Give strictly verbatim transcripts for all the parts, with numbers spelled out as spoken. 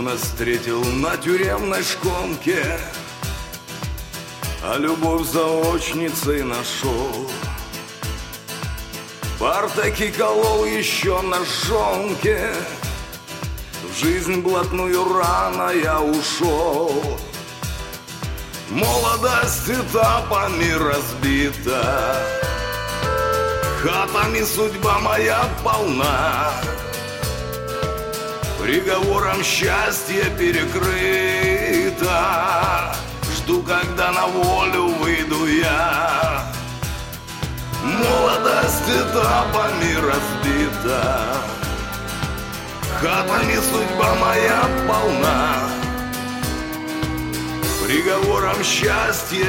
Юность встретил на тюремной шконке, а любовь заочницей нашел. Партаки колол еще на жонке, в жизнь блатную рано я ушел. Молодость этапами разбита, хатами судьба моя полна, приговором счастье перекрыто. Жду, когда на волю выйду я. Молодость этапами разбита, хатами судьба моя полна, приговором счастье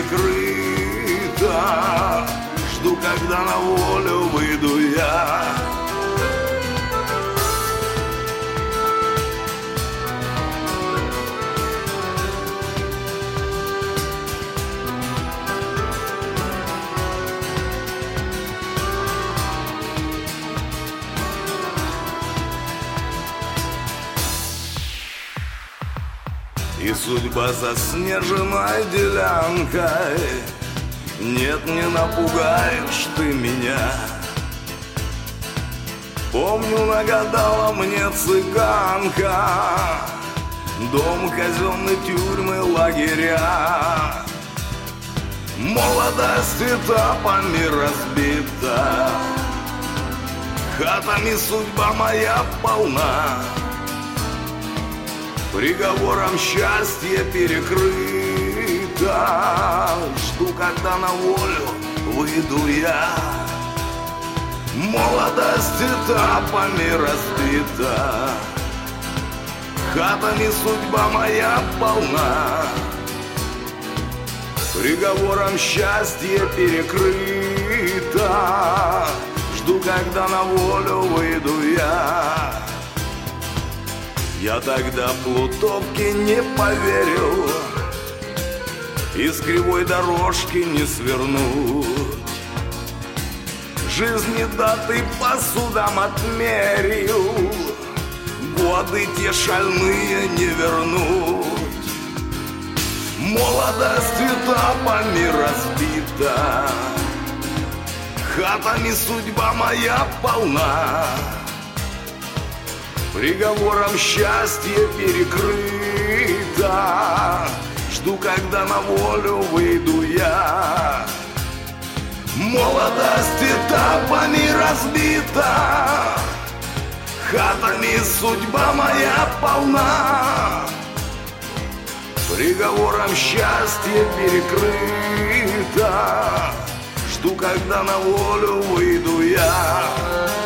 перекрыто. Жду, когда на волю выйду я. И судьба заснеженной делянкой, нет, не напугаешь ты меня. Помню, нагадала мне цыганка, дом, казенный, тюрьмы, лагеря. Молодость этапами разбита, хатами судьба моя полна, приговором счастье перекрыто. Жду, когда на волю выйду я. Молодость этапами разбита, хатами судьба моя полна, приговором счастье перекрыто. Жду, когда на волю выйду я. Я тогда плутовке не поверил, и с кривой дорожки не свернуть. Жизни даты по судам отмерил, годы те шальные не вернуть. Молодость этапами разбита, хатами судьба моя полна, приговором счастье перекрыто. Жду, когда на волю выйду я. Молодость этапами разбита, хатами судьба моя полна, приговором счастье перекрыто. Жду, когда на волю выйду я.